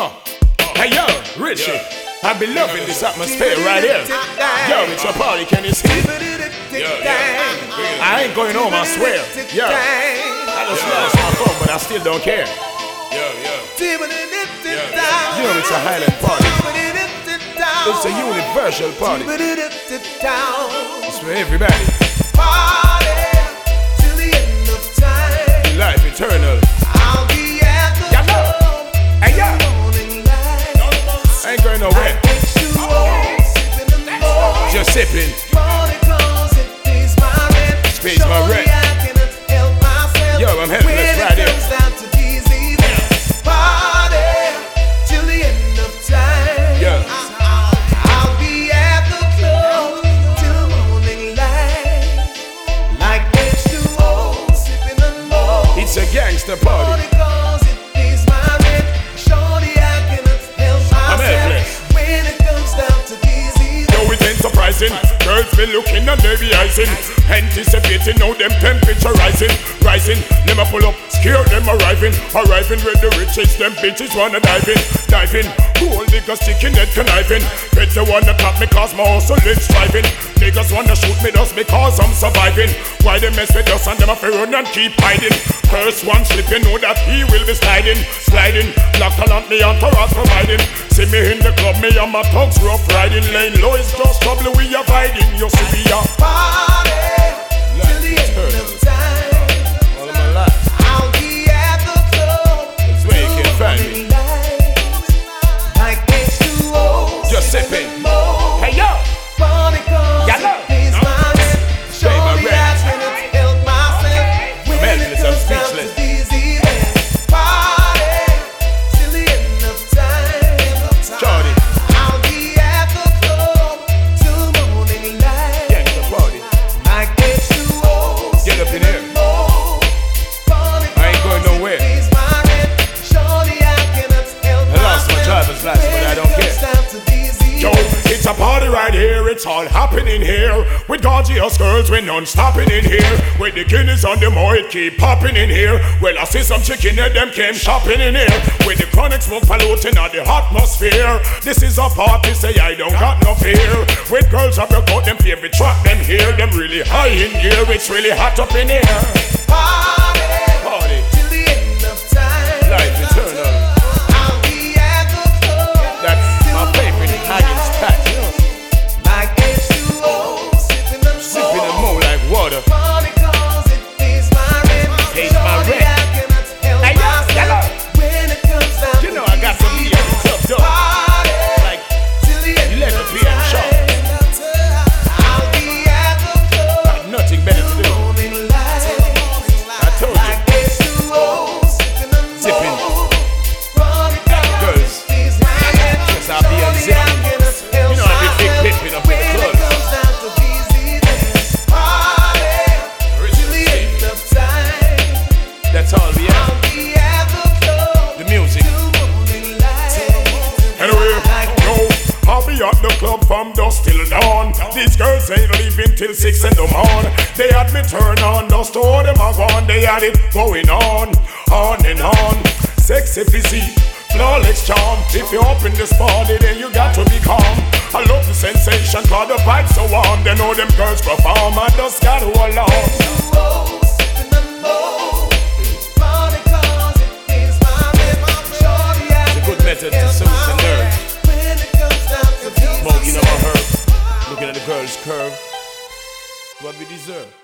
Hey yo, Richie, I've been loving this atmosphere right here. Yo, it's a party, can you see? I ain't going home, I swear. Yo, I just lost my phone, but I still don't care. You know it's a Highland party. It's a universal party. It's for everybody. Life eternal. I ain't going nowhere. Just sipping. Pays my rent. Yo, I'm helpless right here. Yeah. I'll be at the club till morning light, like H2O, sipping on more. It's a gangster party. Surprising, girls be looking and they be icing, anticipating how them temperature rising. Them a pull up, scare them arriving with the riches. Them bitches wanna dive in. Gold niggas sticking head conniving. Better wanna top me cause my hustle is striving. Niggas wanna shoot me just because I'm surviving. Why they mess with us and them a run and keep hiding. First one slip, you know that he will be sliding. Black talent me entourage providing. See me in the club, me and my thugs rough riding. Lane low is just trouble, we avoiding. You see we are party till the end of time. All of my life I'll be at the club. That's where you can find me. Like H2O, just sipping. Hey yo, it's all happening here. With gorgeous girls, we're non-stopping in here. With the Guinness on the more, it keep popping in here. Well, I see some chicken head, them came shopping in here. With the chronic smoke polluting on the atmosphere. This is a party, say I don't got no fear. With girls up your coat, them favorite track, them here. Them really high in here, it's really hot up in here. Party till the end of time. Life eternal. I'll be at the club. That's my favorite Haggins patch. Sipping and more like water. Pays my rent. Hey, you know I got to be at the club door. Like 11 p.m. sharp. Got nothing better to do. I told you. Sipping. Girls. Yes, I'll be on zip. You know I be big pimping up in the club. That's all we have. The music. Anyway, yo, I'll be at the club from dusk till dawn. These girls ain't leaving till 6 in the morning. They had me turn on, just all them are gone. They had it going on and on. Sexy physique, flawless charm. If you're up in this party, then you got to be calm. I love the sensation, cause the vibe's so warm. They know them girls perform, I just gotta hold on. Method to soothe the nerve. Smoking on my herb. Looking at the girl's curve. What we deserve.